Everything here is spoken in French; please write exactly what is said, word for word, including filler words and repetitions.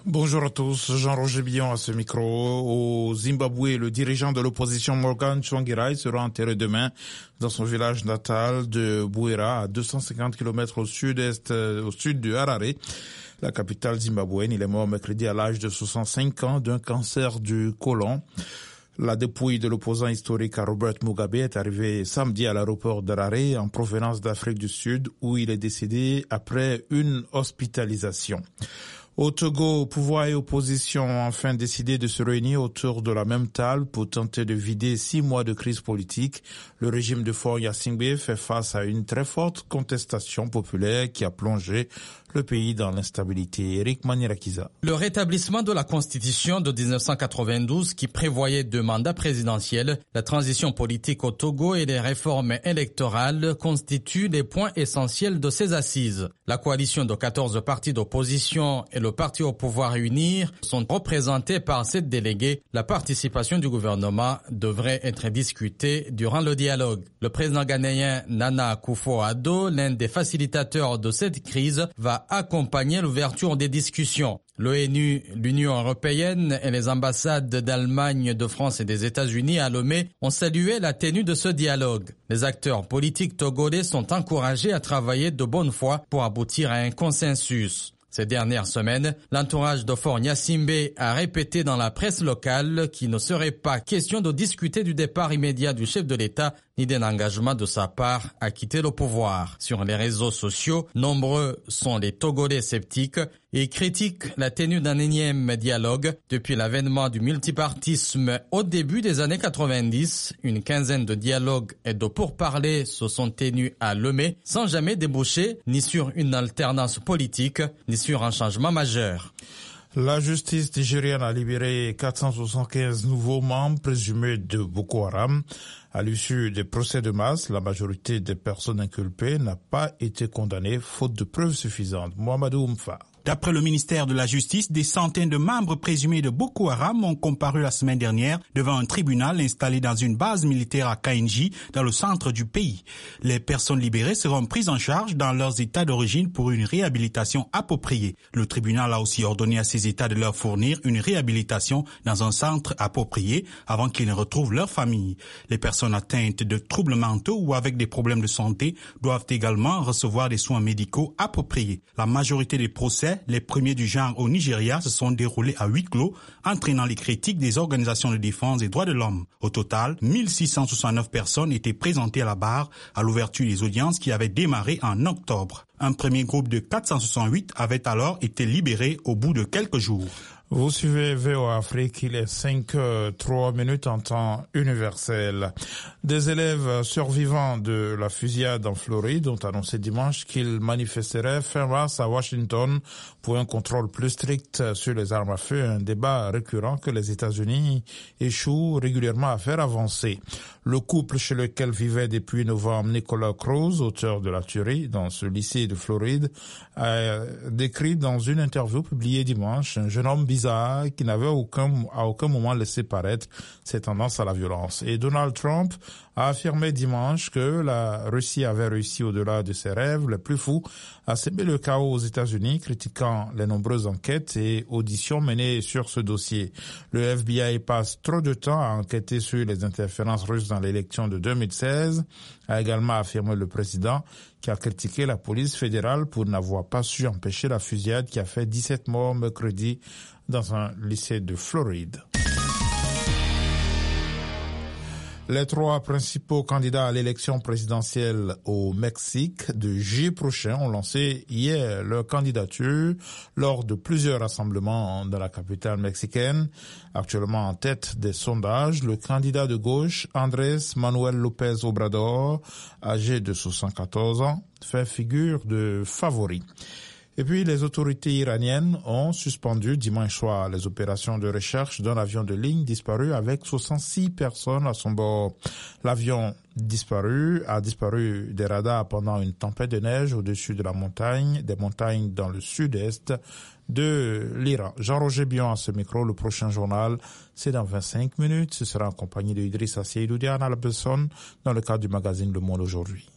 Bonjour à tous, Jean-Roger Billon à ce micro. Au Zimbabwe, le dirigeant de l'opposition Morgan Tsvangirai sera enterré demain dans son village natal de Bwera, à deux cent cinquante kilomètres au sud-est, au sud de Harare, la capitale zimbabwéenne. Il est mort mercredi à l'âge de soixante-cinq ans d'un cancer du côlon. La dépouille de l'opposant historique à Robert Mugabe est arrivée samedi à l'aéroport d'Harare en provenance d'Afrique du Sud, où il est décédé après une hospitalisation. Au Togo, pouvoir et opposition ont enfin décidé de se réunir autour de la même table pour tenter de vider six mois de crise politique. Le régime de Faure Gnassingbé fait face à une très forte contestation populaire qui a plongé le pays dans l'instabilité. Eric Manirakiza. Le rétablissement de la Constitution de dix-neuf cent quatre-vingt-douze qui prévoyait deux mandats présidentiels, la transition politique au Togo et les réformes électorales constituent les points essentiels de ces assises. La coalition de quatorze partis d'opposition et le parti au pouvoir unir sont représentés par sept délégués. La participation du gouvernement devrait être discutée durant le dialogue. Le président ghanéen Nana Akufo-Addo, l'un des facilitateurs de cette crise, va accompagner l'ouverture des discussions. L'ONU, l'Union européenne et les ambassades d'Allemagne, de France et des États-Unis à Lomé ont salué la tenue de ce dialogue. Les acteurs politiques togolais sont encouragés à travailler de bonne foi pour aboutir à un consensus. Ces dernières semaines, l'entourage de Faure Gnassingbé a répété dans la presse locale qu'il ne serait pas question de discuter du départ immédiat du chef de l'État ni d'un engagement de sa part à quitter le pouvoir. Sur les réseaux sociaux, nombreux sont les Togolais sceptiques et critiquent la tenue d'un énième dialogue. Depuis l'avènement du multipartisme au début des années quatre-vingt-dix, une quinzaine de dialogues et de pourparlers se sont tenus à Lomé sans jamais déboucher ni sur une alternance politique ni sur un changement majeur. La justice nigérienne a libéré quatre cent soixante-quinze nouveaux membres présumés de Boko Haram. À l'issue des procès de masse, la majorité des personnes inculpées n'a pas été condamnée faute de preuves suffisantes. Mohamedou Oumfa. D'après le ministère de la Justice, des centaines de membres présumés de Boko Haram ont comparu la semaine dernière devant un tribunal installé dans une base militaire à Kainji, dans le centre du pays. Les personnes libérées seront prises en charge dans leurs états d'origine pour une réhabilitation appropriée. Le tribunal a aussi ordonné à ces états de leur fournir une réhabilitation dans un centre approprié avant qu'ils ne retrouvent leur famille. Les personnes atteintes de troubles mentaux ou avec des problèmes de santé doivent également recevoir des soins médicaux appropriés. La majorité des procès, les premiers du genre au Nigeria, se sont déroulés à huis clos, entraînant les critiques des organisations de défense des droits de l'homme. Au total, mille six cent soixante-neuf personnes étaient présentées à la barre à l'ouverture des audiences qui avaient démarré en octobre. Un premier groupe de quatre cent soixante-huit avait alors été libéré au bout de quelques jours. Vous suivez V O A Afrique, il est cinq heures trois minutes en temps universel. Des élèves survivants de la fusillade en Floride ont annoncé dimanche qu'ils manifesteraient fin mars à Washington pour un contrôle plus strict sur les armes à feu, un débat récurrent que les États-Unis échouent régulièrement à faire avancer. Le couple chez lequel vivait depuis novembre Nicolas Cruz, auteur de la tuerie dans ce lycée de Floride, a décrit dans une interview publiée dimanche un jeune homme bizarre qui n'avait aucun, à aucun moment laissé paraître ses tendances à la violence. Et Donald Trump a affirmé dimanche que la Russie avait réussi au-delà de ses rêves les plus fous à semer le chaos aux États-Unis, critiquant les nombreuses enquêtes et auditions menées sur ce dossier. Le F B I passe trop de temps à enquêter sur les interférences russes dans l'élection de deux mille seize, a également affirmé le président, qui a critiqué la police fédérale pour n'avoir pas su empêcher la fusillade qui a fait dix-sept morts mercredi dans un lycée de Floride. Les trois principaux candidats à l'élection présidentielle au Mexique de juillet prochain ont lancé hier leur candidature lors de plusieurs rassemblements dans la capitale mexicaine. Actuellement en tête des sondages, le candidat de gauche, Andrés Manuel López Obrador, âgé de soixante-quatorze ans, fait figure de favori. Et puis, les autorités iraniennes ont suspendu dimanche soir les opérations de recherche d'un avion de ligne disparu avec soixante-six personnes à son bord. L'avion disparu a disparu des radars pendant une tempête de neige au-dessus de la montagne, des montagnes dans le sud-est de l'Iran. Jean-Roger Billon à ce micro. Le prochain journal, c'est dans vingt-cinq minutes. Ce sera en compagnie de Idrissa Seydou Diana Labesson dans le cadre du magazine Le Monde aujourd'hui.